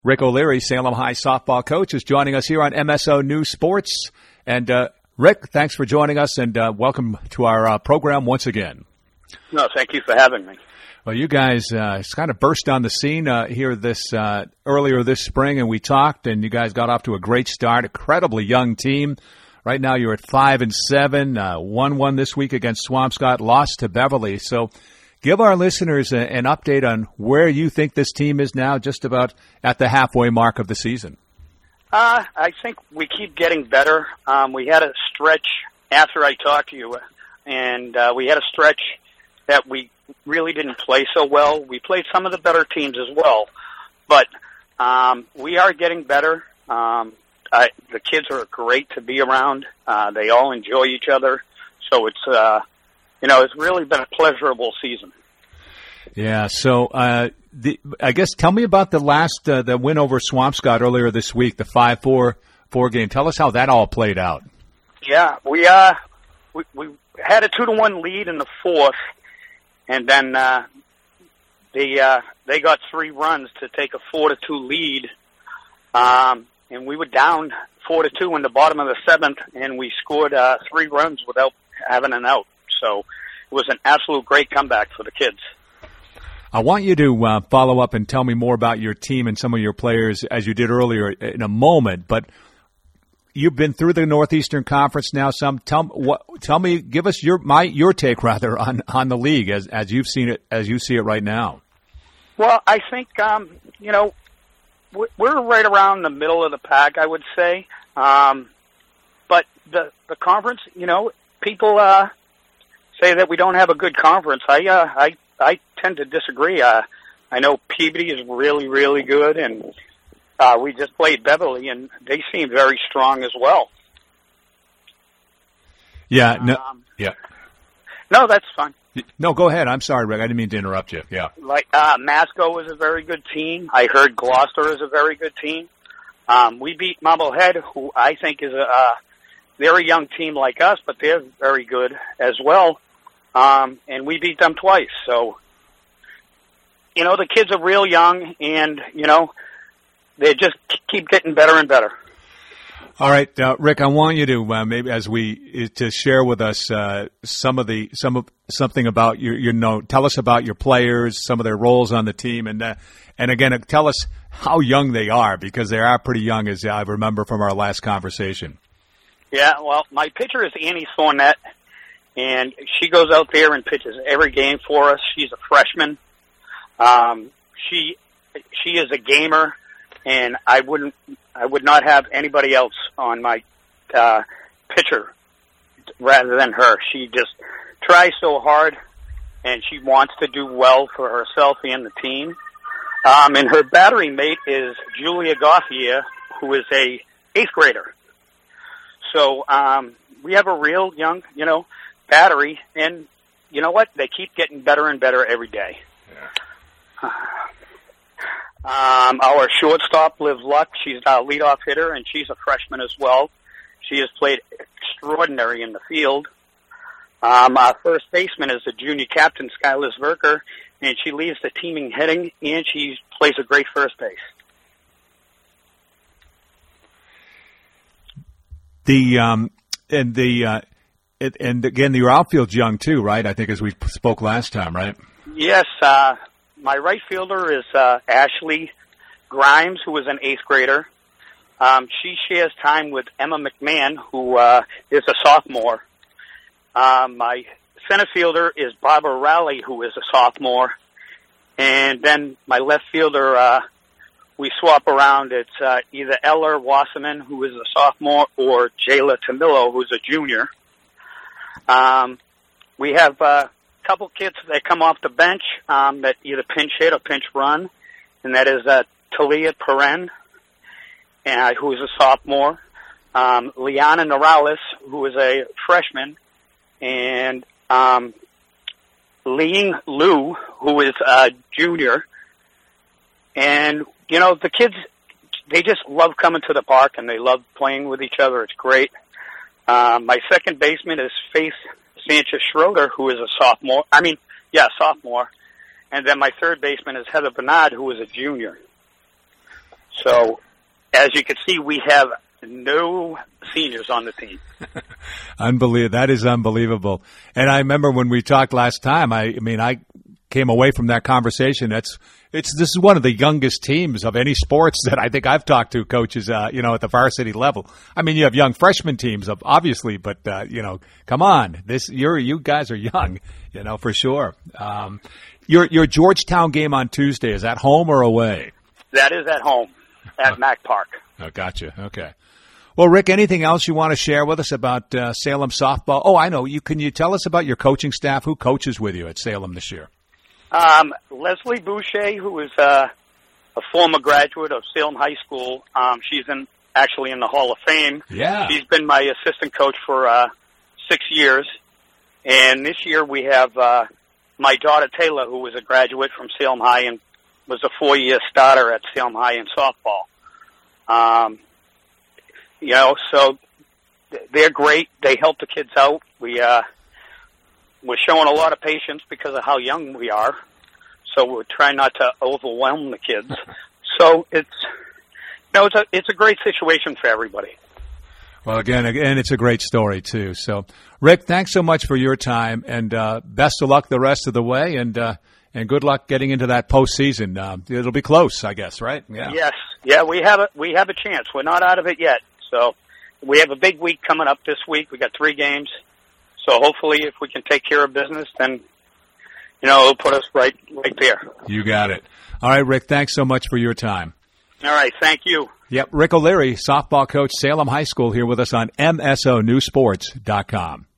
Rick O'Leary, Salem High softball coach, is joining us here on MSO News Sports. And Rick, thanks for joining us, and welcome to our program once again. No, thank you for having me. Well, you guys kind of burst on the scene here earlier this spring, and we talked, and you guys got off to a great start. Incredibly young team. Right now, you're at 5-7, 1-1 this week against Swampscott, lost to Beverly. So, give our listeners an update on where you think this team is now, just about at the halfway mark of the season. I think we keep getting better. We had a stretch after I talked to you, and we had a stretch that we really didn't play so well. We played some of the better teams as well, but we are getting better. The kids are great to be around. They all enjoy each other, so it's it's really been a pleasurable season. Yeah. So, I guess tell me about the last the win over Swampscott earlier this week, the 5-4 game. Tell us how that all played out. Yeah, we had a 2-1 lead in the fourth, and then they got 3 runs to take a 4-2 lead, and we were down 4-2 in the bottom of the seventh, and we scored 3 runs without having an out. So it was an absolute great comeback for the kids. I want you to follow up and tell me more about your team and some of your players, as you did earlier, in a moment. But you've been through the Northeastern Conference now. Tell me, give us your take rather on the league as you've seen it, as you see it right now. Well, I think we're right around the middle of the pack, I would say. But the conference, people say that we don't have a good conference. I tend to disagree. I know Peabody is really, really good, and we just played Beverly, and they seem very strong as well. Yeah. No, that's fine. No, go ahead. I'm sorry, Rick. I didn't mean to interrupt you. Yeah. Masco is a very good team. I heard Gloucester is a very good team. We beat Marblehead, who I think is they're a young team like us, but they're very good as well. And we beat them twice. So, the kids are real young, and, they just keep getting better and better. All right, Rick, I want you to maybe to share with us something about tell us about your players, some of their roles on the team, and again, tell us how young they are, because they are pretty young, as I remember from our last conversation. Yeah, well, my pitcher is Annie Thornett, and she goes out there and pitches every game for us. She's a freshman. She is a gamer, and I would not have anybody else on my pitcher rather than her. She just tries so hard, and she wants to do well for herself and the team. And her battery mate is Julia Gauthier, who is a 8th grader. So we have a real young, battery, and you know what? They keep getting better and better every day. Yeah. Our shortstop, Liv Luck, she's our leadoff hitter, and she's a freshman as well. She has played extraordinary in the field. Our first baseman is the junior captain, Skylar Zverker, and she leads the team in hitting, and she plays a great first base. And again, your outfield's young too, right? I think, as we spoke last time, right? Yes. My right fielder is Ashley Grimes, who is an 8th grader. She shares time with Emma McMahon, who is a sophomore. My center fielder is Barbara Rowley, who is a sophomore. And then my left fielder, we swap around. It's either Eller Wasserman, who is a sophomore, or Jayla Tamillo, who's a junior. We have a couple kids that come off the bench that either pinch hit or pinch run, and that is Talia Perrin, who is a sophomore, Liana Morales, who is a freshman, and Ling Liu, who is a junior. And, the kids, they just love coming to the park, and they love playing with each other. It's great. My second baseman is Faith Sanchez-Schroeder, who is a sophomore. Sophomore. And then my third baseman is Heather Bernard, who is a junior. So, as you can see, we have no seniors on the team. Unbelievable. That is unbelievable. And I remember when we talked last time, I came away from that conversation. This is one of the youngest teams of any sports that I think I've talked to, coaches, at the varsity level. I mean, you have young freshman teams, obviously, but, come on. You guys are young, for sure. Your Georgetown game on Tuesday, is that home or away? That is at home at Mack Park. Oh, gotcha. Okay. Well, Rick, anything else you want to share with us about Salem softball? Oh, I know. Can you tell us about your coaching staff? Who coaches with you at Salem this year? Leslie Boucher, who is a former graduate of Salem High School. She's actually in the Hall of Fame. Yeah. She's been my assistant coach for 6 years. And this year we have my daughter Taylor, who was a graduate from Salem High and was a 4-year starter at Salem High in softball. So they're great. They help the kids out. We're showing a lot of patience because of how young we are. So we're trying not to overwhelm the kids. So it's a great situation for everybody. Well, again, it's a great story too. So, Rick, thanks so much for your time, and best of luck the rest of the way, and good luck getting into that postseason. It'll be close, I guess, right? Yeah. Yes. Yeah, we have a chance. We're not out of it yet. So we have a big week coming up this week. We got 3 games. So hopefully, if we can take care of business, then it'll put us right there. You got it. All right, Rick. Thanks so much for your time. All right. Thank you. Yep. Rick O'Leary, softball coach, Salem High School, here with us on MSONewsports.com.